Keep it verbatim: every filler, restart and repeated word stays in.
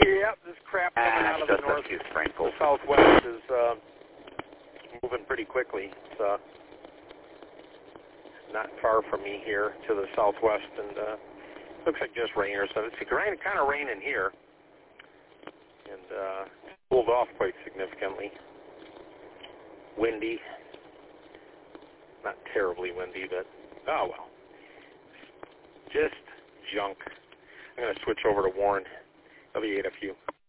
Yep, this crap coming Ah, out of the just north, a few sprinkles. the southwest is uh, moving pretty quickly. It's uh, not far from me here to the southwest, and uh, looks like just rain or something. It's rain, kind of raining here, and uh, cooled off quite significantly. Windy, not terribly windy, but oh well, just junk. I'm going to switch over to Warren. W eight F U.